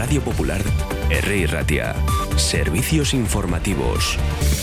Radio Popular, R. Ratia. Servicios informativos.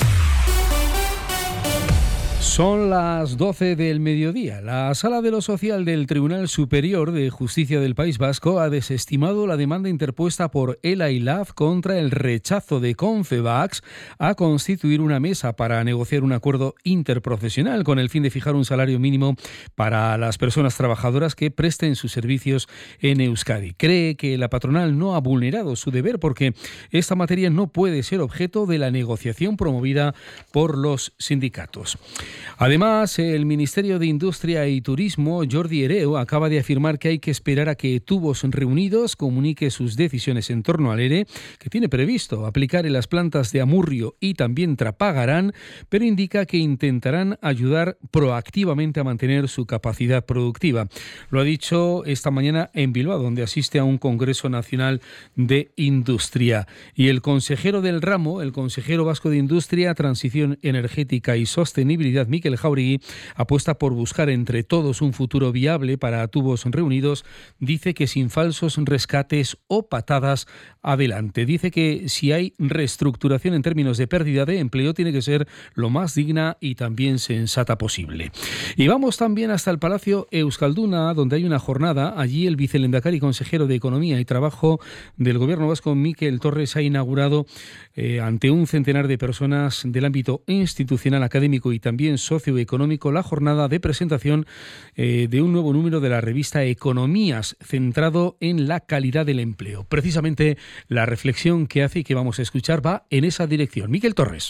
Son las 12 del mediodía. La Sala de lo Social del Tribunal Superior de Justicia del País Vasco ha desestimado la demanda interpuesta por ELA y LAF contra el rechazo de Confebask a constituir una mesa para negociar un acuerdo interprofesional con el fin de fijar un salario mínimo para las personas trabajadoras que presten sus servicios en Euskadi. Cree que la patronal no ha vulnerado su deber porque esta materia no puede ser objeto de la negociación promovida por los sindicatos. Además, el Ministerio de Industria y Turismo, Jordi Hereu, acaba de afirmar que hay que esperar a que Tubos Reunidos comunique sus decisiones en torno al ERE, que tiene previsto aplicar en las plantas de Amurrio y también Trapagarán, pero indica que intentarán ayudar proactivamente a mantener su capacidad productiva. Lo ha dicho esta mañana en Bilbao, donde asiste a un Congreso Nacional de Industria. Y el consejero del ramo, el consejero vasco de Industria, Transición Energética y Sostenibilidad, Mikel Jauregui, apuesta por buscar entre todos un futuro viable para Tubos Reunidos. Dice que sin falsos rescates o patadas adelante. Dice que si hay reestructuración en términos de pérdida de empleo, tiene que ser lo más digna y también sensata posible. Y vamos también hasta el Palacio Euskalduna, donde hay una jornada. Allí el vicelehendakari y consejero de Economía y Trabajo del Gobierno vasco, Mikel Torres, ha inaugurado ante un centenar de personas del ámbito institucional, académico y también socioeconómico la jornada de presentación de un nuevo número de la revista Economías, centrado en la calidad del empleo. Precisamente la reflexión que hace y que vamos a escuchar va en esa dirección. Mikel Torres.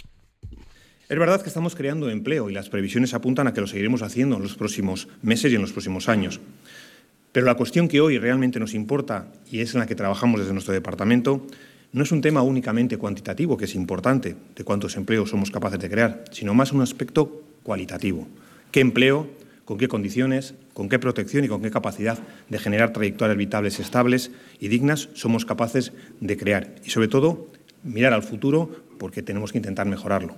Es verdad que estamos creando empleo y las previsiones apuntan a que lo seguiremos haciendo en los próximos meses y en los próximos años. Pero la cuestión que hoy realmente nos importa y es en la que trabajamos desde nuestro departamento no es un tema únicamente cuantitativo, que es importante, de cuántos empleos somos capaces de crear, sino más un aspecto cualitativo. ¿Qué empleo, con qué condiciones, con qué protección y con qué capacidad de generar trayectorias vitales estables y dignas somos capaces de crear? Y sobre todo, mirar al futuro porque tenemos que intentar mejorarlo.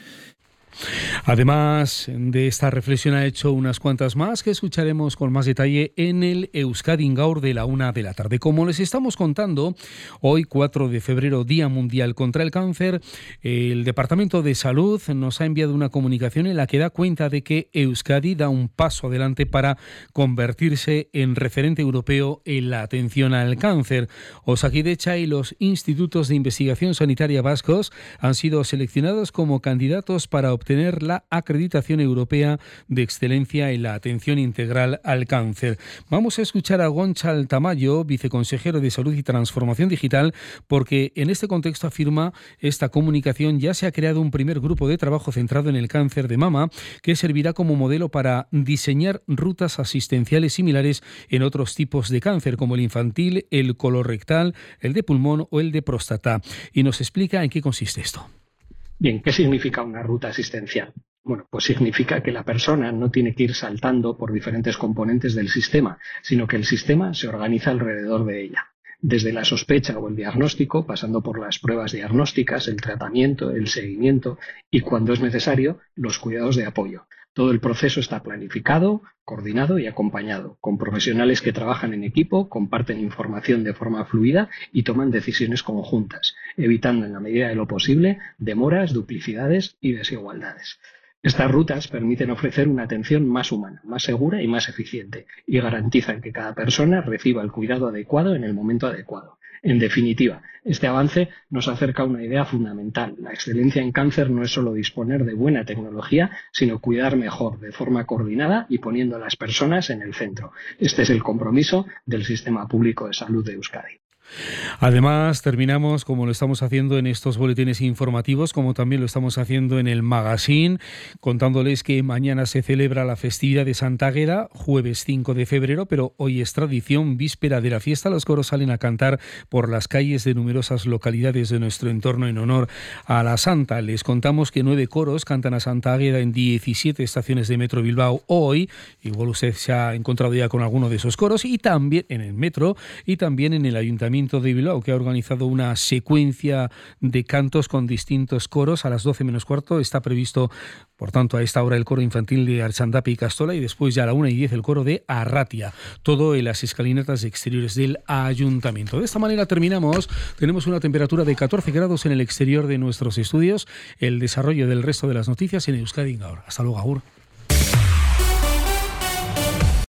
Además de esta reflexión ha hecho unas cuantas más que escucharemos con más detalle en el Euskadi Gaur de la 1 de la tarde. Como les estamos contando, hoy 4 de febrero, Día Mundial contra el Cáncer, el Departamento de Salud nos ha enviado una comunicación en la que da cuenta de que Euskadi da un paso adelante para convertirse en referente europeo en la atención al cáncer. Osakidetza y los institutos de investigación sanitaria vascos han sido seleccionados como candidatos para obtener la acreditación europea de excelencia en la atención integral al cáncer. Vamos a escuchar a Gonçal Tamayo, viceconsejero de Salud y Transformación Digital, porque en este contexto, afirma esta comunicación, ya se ha creado un primer grupo de trabajo centrado en el cáncer de mama que servirá como modelo para diseñar rutas asistenciales similares en otros tipos de cáncer, como el infantil, el colorectal, el de pulmón o el de próstata. Y nos explica en qué consiste esto. Bien, ¿qué significa una ruta asistencial? Bueno, pues significa que la persona no tiene que ir saltando por diferentes componentes del sistema, sino que el sistema se organiza alrededor de ella. Desde la sospecha o el diagnóstico, pasando por las pruebas diagnósticas, el tratamiento, el seguimiento y, cuando es necesario, los cuidados de apoyo. Todo el proceso está planificado, coordinado y acompañado, con profesionales que trabajan en equipo, comparten información de forma fluida y toman decisiones conjuntas, evitando en la medida de lo posible demoras, duplicidades y desigualdades. Estas rutas permiten ofrecer una atención más humana, más segura y más eficiente, y garantizan que cada persona reciba el cuidado adecuado en el momento adecuado. En definitiva, este avance nos acerca a una idea fundamental. La excelencia en cáncer no es solo disponer de buena tecnología, sino cuidar mejor, de forma coordinada y poniendo a las personas en el centro. Este es el compromiso del Sistema Público de Salud de Euskadi. Además, terminamos, como lo estamos haciendo en estos boletines informativos, como también lo estamos haciendo en el magazine, contándoles que mañana se celebra la festividad de Santa Águeda, jueves 5 de febrero, pero hoy es tradición, víspera de la fiesta. Los coros salen a cantar por las calles de numerosas localidades de nuestro entorno en honor a la Santa. Les contamos que 9 coros cantan a Santa Águeda en 17 estaciones de Metro Bilbao hoy. Igual usted se ha encontrado ya con alguno de esos coros, y también en el metro y también en el Ayuntamiento Ayuntamiento de Bilbao, que ha organizado una secuencia de cantos con distintos coros. A las 12 menos cuarto está previsto, por tanto, a esta hora el coro infantil de Archandapi y Castola, y después ya a la 1:10 el coro de Arratia. Todo en las escalinatas exteriores del Ayuntamiento. De esta manera terminamos. Tenemos una temperatura de 14 grados en el exterior de nuestros estudios. El desarrollo del resto de las noticias en Euskadi Gaur. Hasta luego, Agur.